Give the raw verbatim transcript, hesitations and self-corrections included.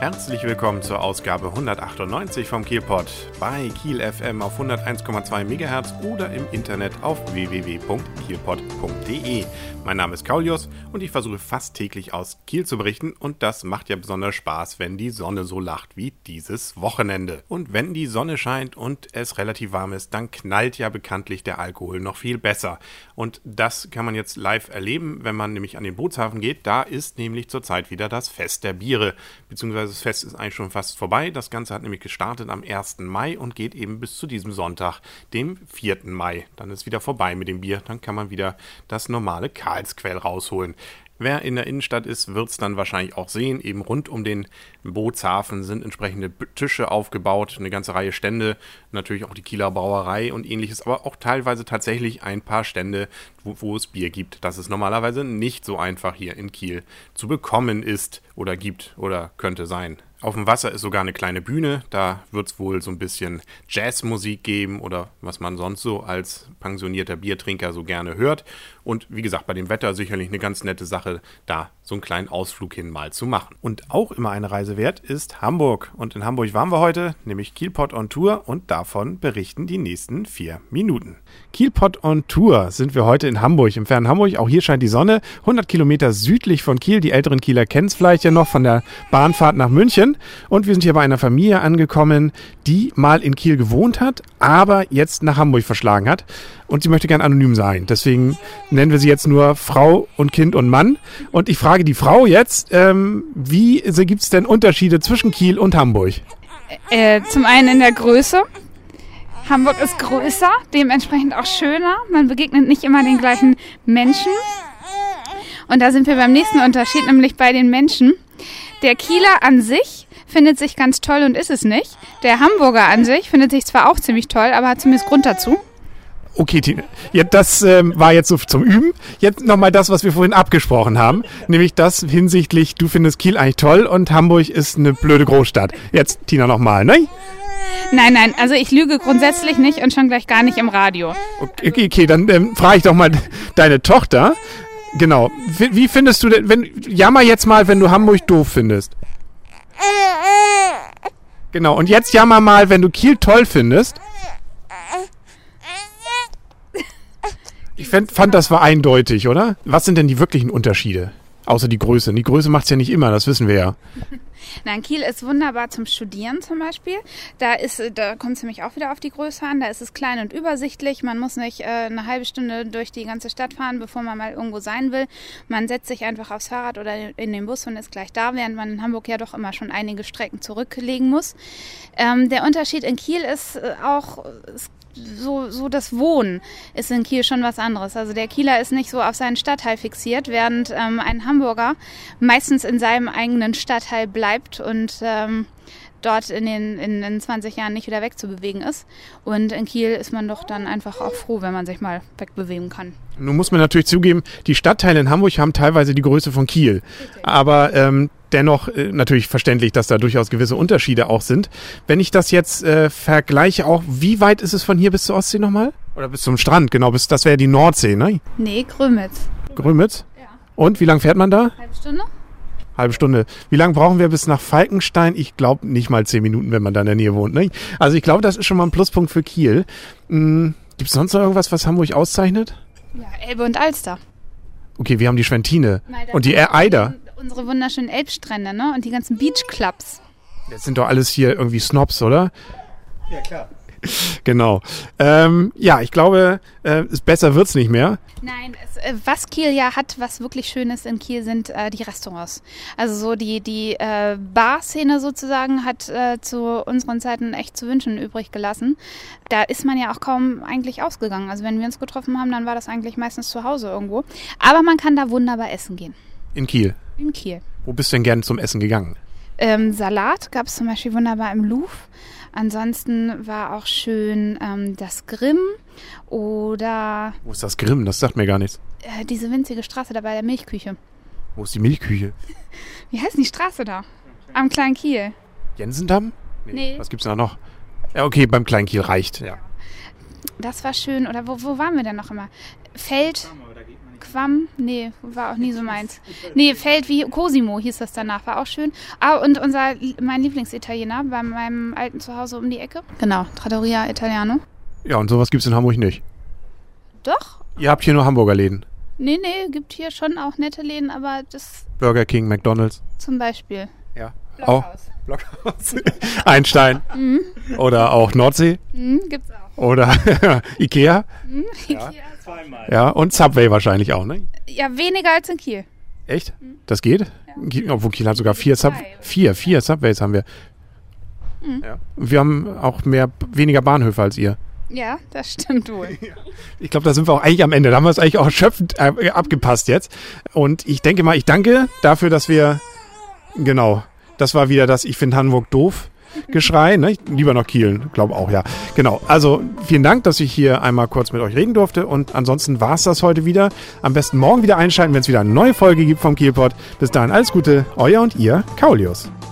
Herzlich willkommen zur Ausgabe hundertachtundneunzig vom Kielpod bei Kiel F M auf hunderteins Komma zwei Megahertz oder im Internet auf w w w punkt kielpod punkt d e. Mein Name ist Kaulius und ich versuche fast täglich aus Kiel zu berichten und das macht ja besonders Spaß, wenn die Sonne so lacht wie dieses Wochenende. Und wenn die Sonne scheint und es relativ warm ist, dann knallt ja bekanntlich der Alkohol noch viel besser. Und das kann man jetzt live erleben, wenn man nämlich an den Bootshafen geht. Da ist nämlich zurzeit wieder das Fest der Biere, beziehungsweise das Fest ist eigentlich schon fast vorbei. Das Ganze hat nämlich gestartet am ersten Mai und geht eben bis zu diesem Sonntag, dem vierten Mai. Dann ist wieder vorbei mit dem Bier, dann kann man wieder das normale Karlsquell rausholen. Wer in der Innenstadt ist, wird es dann wahrscheinlich auch sehen. Eben rund um den Bootshafen sind entsprechende Tische aufgebaut, eine ganze Reihe Stände, natürlich auch die Kieler Brauerei und ähnliches, aber auch teilweise tatsächlich ein paar Stände, wo, wo es Bier gibt. Das ist normalerweise nicht so einfach hier in Kiel zu bekommen ist oder gibt oder könnte sein. Auf dem Wasser ist sogar eine kleine Bühne, da wird es wohl so ein bisschen Jazzmusik geben oder was man sonst so als pensionierter Biertrinker so gerne hört. Und wie gesagt, bei dem Wetter sicherlich eine ganz nette Sache, da so einen kleinen Ausflug hin mal zu machen. Und auch immer eine Reise wert ist Hamburg. Und in Hamburg waren wir heute, nämlich Kielpod on Tour und davon berichten die nächsten vier Minuten. Kielpod on Tour sind wir heute in Hamburg, im fernen Hamburg. Auch hier scheint die Sonne, hundert Kilometer südlich von Kiel. Die älteren Kieler kennen es vielleicht ja noch von der Bahnfahrt nach München. Und wir sind hier bei einer Familie angekommen, die mal in Kiel gewohnt hat, aber jetzt nach Hamburg verschlagen hat. Und sie möchte gern anonym sein. Deswegen nennen wir sie jetzt nur Frau und Kind und Mann. Und ich frage die Frau jetzt, ähm, wie gibt es denn Unterschiede zwischen Kiel und Hamburg? Äh, zum einen in der Größe. Hamburg ist größer, dementsprechend auch schöner. Man begegnet nicht immer den gleichen Menschen. Und da sind wir beim nächsten Unterschied, nämlich bei den Menschen. Der Kieler an sich findet sich ganz toll und ist es nicht. Der Hamburger an sich findet sich zwar auch ziemlich toll, aber hat zumindest Grund dazu. Okay, Tine, ja, das ähm, war jetzt so zum Üben. Jetzt nochmal das, was wir vorhin abgesprochen haben. Nämlich das hinsichtlich, du findest Kiel eigentlich toll und Hamburg ist eine blöde Großstadt. Jetzt, Tina, nochmal, ne? Nein, nein, also ich lüge grundsätzlich nicht und schon gleich gar nicht im Radio. Okay, okay, okay dann ähm, frage ich doch mal deine Tochter. Genau, wie, wie findest du denn, wenn, jammer jetzt mal, wenn du Hamburg doof findest. Genau, und jetzt jammer mal, wenn du Kiel toll findest. Ich fand, fand, das war eindeutig, oder? Was sind denn die wirklichen Unterschiede? Außer die Größe. Die Größe macht es ja nicht immer, das wissen wir ja. Nein, Kiel ist wunderbar zum Studieren zum Beispiel. Da ist, da kommt es nämlich auch wieder auf die Größe an. Da ist es klein und übersichtlich. Man muss nicht äh, eine halbe Stunde durch die ganze Stadt fahren, bevor man mal irgendwo sein will. Man setzt sich einfach aufs Fahrrad oder in den Bus und ist gleich da, während man in Hamburg ja doch immer schon einige Strecken zurücklegen muss. Ähm, der Unterschied in Kiel ist äh, auch... Es So, so das Wohnen ist in Kiel schon was anderes. Also der Kieler ist nicht so auf seinen Stadtteil fixiert, während ähm, ein Hamburger meistens in seinem eigenen Stadtteil bleibt und ähm, dort in den, in den zwanzig Jahren nicht wieder wegzubewegen ist. Und in Kiel ist man doch dann einfach auch froh, wenn man sich mal wegbewegen kann. Nun muss man natürlich zugeben, die Stadtteile in Hamburg haben teilweise die Größe von Kiel. Richtig. Aber ähm, dennoch äh, natürlich verständlich, dass da durchaus gewisse Unterschiede auch sind. Wenn ich das jetzt äh, vergleiche, auch wie weit ist es von hier bis zur Ostsee nochmal? Oder bis zum Strand, genau, bis, das wäre die Nordsee, ne? Nee, Grömitz. Grömitz? Ja. Und wie lange fährt man da? Halbe Stunde. Halbe Stunde. Wie lange brauchen wir bis nach Falkenstein? Ich glaube nicht mal zehn Minuten, wenn man da in der Nähe wohnt. Ne? Also ich glaube, das ist schon mal ein Pluspunkt für Kiel. Hm, gibt es sonst noch irgendwas, was Hamburg auszeichnet? Ja, Elbe und Alster. Okay, wir haben die Schwentine und die Eider. Unsere wunderschönen Elbstrände, ne? Und die ganzen Beachclubs. Das sind doch alles hier irgendwie Snobs, oder? Ja, klar. Genau. Ähm, ja, ich glaube, äh, es besser wird's nicht mehr. Nein, es, äh, was Kiel ja hat, was wirklich schön ist in Kiel, sind äh, die Restaurants. Also so die, die äh, Bar-Szene sozusagen hat äh, zu unseren Zeiten echt zu wünschen übrig gelassen. Da ist man ja auch kaum eigentlich ausgegangen. Also wenn wir uns getroffen haben, dann war das eigentlich meistens zu Hause irgendwo. Aber man kann da wunderbar essen gehen. In Kiel? In Kiel. Wo bist du denn gern zum Essen gegangen? Ähm, Salat gab es zum Beispiel wunderbar im Louvre. Ansonsten war auch schön ähm, das Grimm oder... Wo ist das Grimm? Das sagt mir gar nichts. Äh, diese winzige Straße da bei der Milchküche. Wo ist die Milchküche? Wie heißt denn die Straße da? Am Kleinen Kiel. Jensendamm? Nee. nee. Was gibt's da noch? Ja, okay, beim Kleinen Kiel reicht, ja. Das war schön. Oder wo, wo waren wir denn noch immer? Feld... Quam, nee, war auch nie so meins. Nee, Feld wie Cosimo hieß das danach, war auch schön. Ah, und unser, mein Lieblingsitaliener bei meinem alten Zuhause um die Ecke. Genau, Trattoria Italiano. Ja, und sowas gibt's in Hamburg nicht. Doch. Ihr habt hier nur Hamburger Läden. Nee, nee, gibt hier schon auch nette Läden, aber das... Burger King, McDonald's. Zum Beispiel. Ja. Blockhaus. Auch Blockhaus. Einstein. Mhm. Oder auch Nordsee. Mhm, gibt's auch. Oder Ikea. Mhm, Ja. Ikea. Zweimal. Ja, und Subway wahrscheinlich auch, ne? Ja, weniger als in Kiel. Echt? Das geht? Ja. Obwohl Kiel hat sogar vier, Sub vier, vier Subways haben wir. Mhm. Ja. Wir haben auch mehr, weniger Bahnhöfe als ihr. Ja, das stimmt wohl. Ich glaube, da sind wir auch eigentlich am Ende. Da haben wir es eigentlich auch erschöpfend äh, abgepasst jetzt. Und ich denke mal, ich danke dafür, dass wir, genau, das war wieder das Ich finde Hamburg doof Geschrei, ne? Lieber noch Kiel, glaube auch, ja. Genau, also vielen Dank, dass ich hier einmal kurz mit euch reden durfte und ansonsten war es das heute wieder. Am besten morgen wieder einschalten, wenn es wieder eine neue Folge gibt vom Kielpot. Bis dahin alles Gute, euer und ihr, Kaulius.